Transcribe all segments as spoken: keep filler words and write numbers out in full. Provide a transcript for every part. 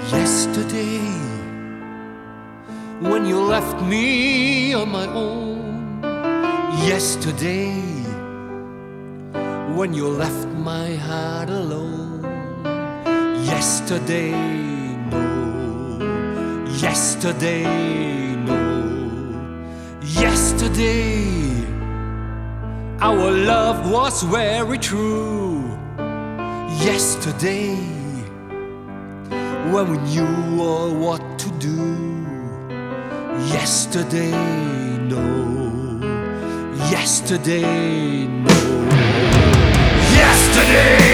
Yesterday, when you left me on my own. Yesterday, when you left my heart alone. Yesterday, no. Yesterday, no. Yesterday, our love was very true. Yesterday, when we knew all what to do. Yesterday, no. Yesterday, no. Yesterday,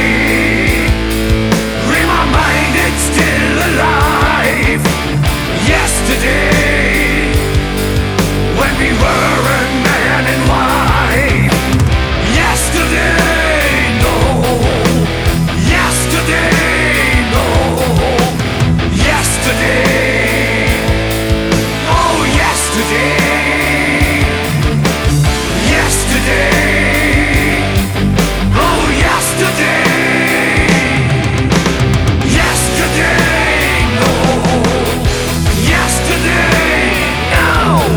in my mind it's still alive. Yesterday, when we were a man and wife. Yesterday, no. Yesterday, no. Yesterday, oh yesterday. Yesterday, oh yesterday. Yesterday, no. Yesterday, no.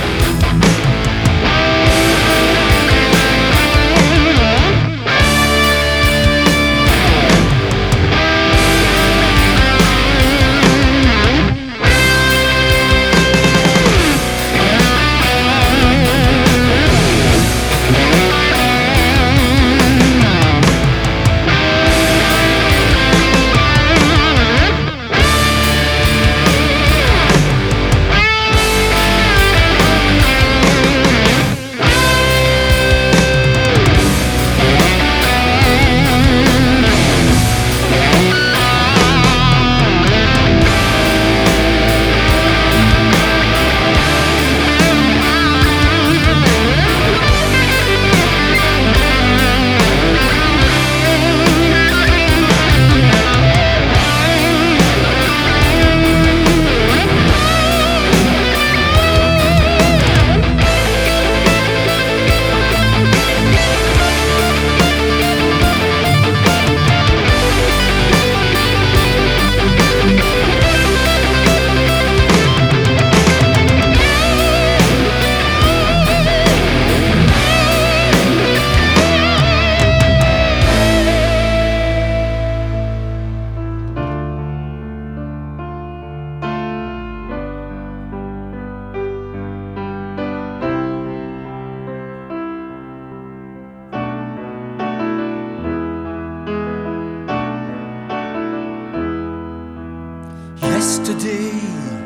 Yesterday,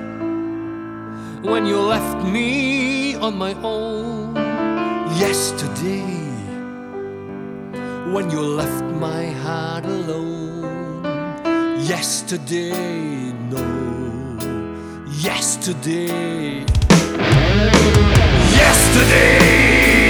when you left me on my own. Yesterday, when you left my heart alone. Yesterday, no. Yesterday. Yesterday.